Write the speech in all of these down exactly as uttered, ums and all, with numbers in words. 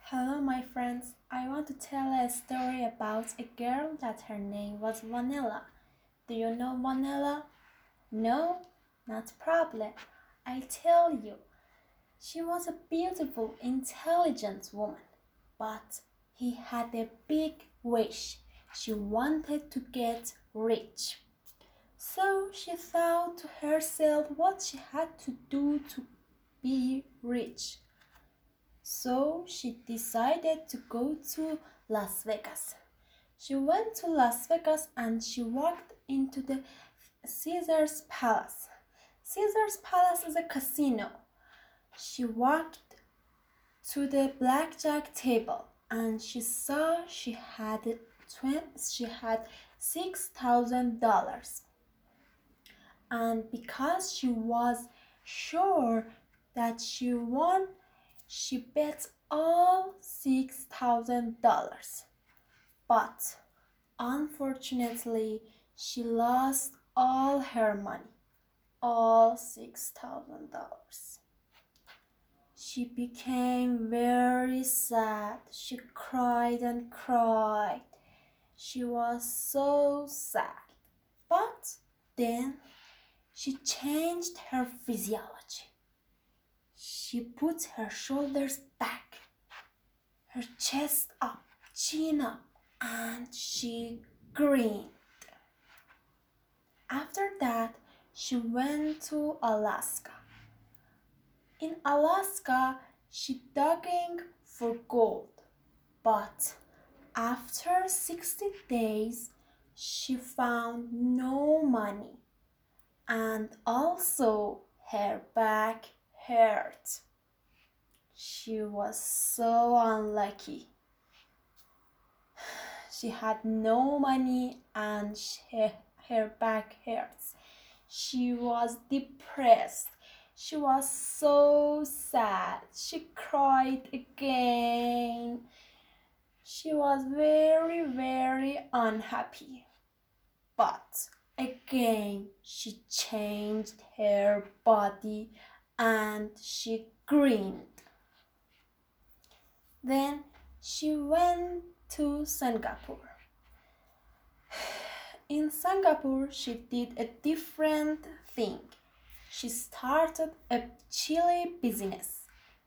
Hello, my friends. I want to tell a story about a girl that her name was Vanilla. Do you know Vanilla? No? Not a problem. I tell you. She was a beautiful, intelligent woman, but he had a big wish. She wanted to get rich. So she thought to herself what she had to do to be rich. So she decided to go to Las Vegas. She went to Las Vegas and she walked into the Caesar's Palace. Caesar's Palace is a casino. She walked to the blackjack table and she saw she had she had six thousand dollars. And because she was sure that she won, she bet all six thousand dollars. But unfortunately, she lost all her money, all six thousand dollars. She became very sad. She cried and cried. She was so sad. But then she changed her physiology. She put her shoulders back, her chest up, chin up, and she grinned. After that, she went to Alaska. In Alaska, she digging for gold, but after sixty days, she found no money, and also her back hurt. She was so unlucky. She had no money and she, her back hurts. She was depressed. She was so sad. She cried again. She was very, very unhappy. But again, she changed her body and she grinned. Then she went to Singapore. In Singapore, she did a different thing. She started a chili business.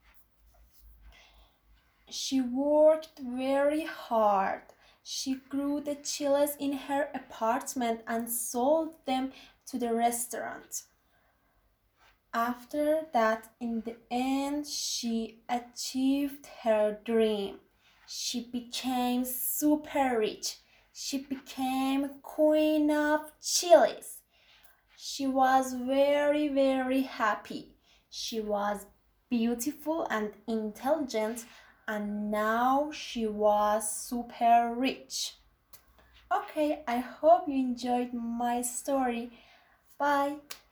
She worked very hard. She grew the chilies in her apartment and sold them to the restaurant. After that, in the end, she achieved her dream. She became super rich. She became queen of chilies. She was very, very happy. She was beautiful and intelligent, and now she was super rich. Okay, I hope you enjoyed my story. Bye.